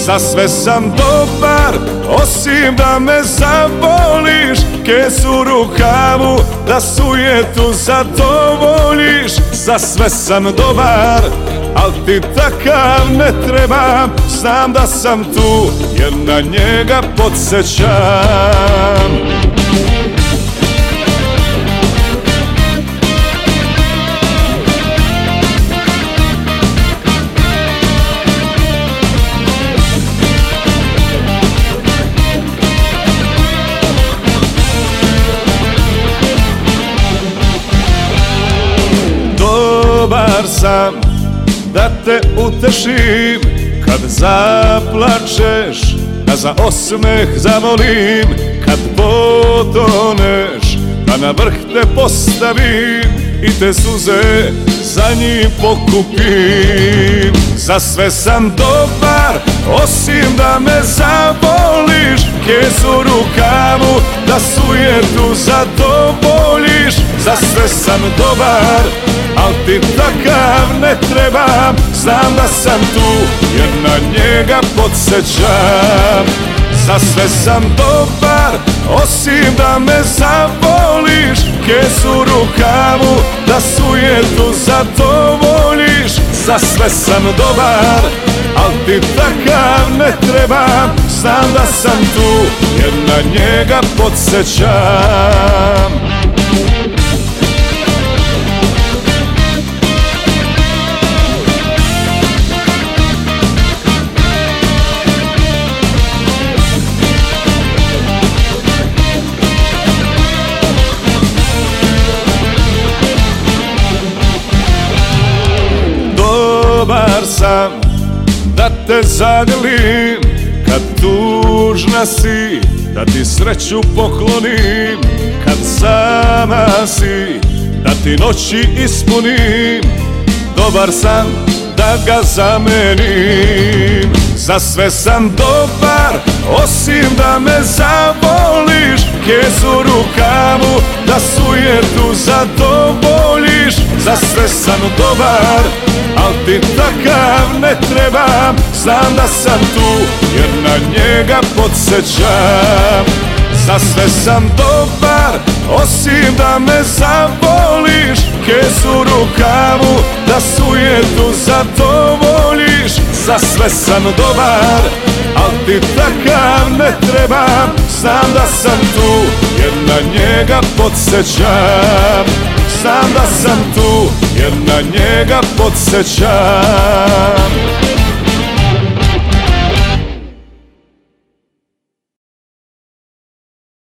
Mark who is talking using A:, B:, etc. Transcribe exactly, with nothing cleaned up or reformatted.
A: Za sve sam dobar, osim da me zavoliš. Kesu u rukavu, da sujetu zadovoljiš. Za sve sam dobar, al ti takav ne trebam. Znam da sam tu, jer na njega podsjećam. Dobar sam da te utešim kad zaplačeš, da za osmeh zavolim kad potoneš, da na vrh te postavim i te suze za njim pokupim. Za sve sam dobar, osim da me zavoliš. Kesu u rukavu, da sujetu zadovoljiš. Za sve sam dobar, al ti takav ne trebam. Znam da sam tu, jer na njega podsjećam. Za sve sam dobar, osim da me zavoliš. Kesu u rukavu, da sujetu zadovoljiš. Za sve sam dobar, al ti takav ne trebam. Znam da sam tu, jer na njega podsjećam. Dobar sam da te zagrlim kad tužna si, da ti sreću poklonim kad sama si, da ti noći ispunim. Dobar sam da ga zamenim. Za sve sam dobar, osim da me zavoliš. Kesu u rukavu, da sujetu zadovoljiš. Za sve sam dobar, al ti takav ne trebam. Znam da sam tu, jer na njega podsjećam. Za sve sam dobar, osim da me zavoliš. Kesu u rukavu, da sujetu zadovoljiš. Za sve sam dobar, al ti takav ne trebam. Znam da sam tu, jer na njega podsjećam. Znam da sam tu, jer na njega podsjećam.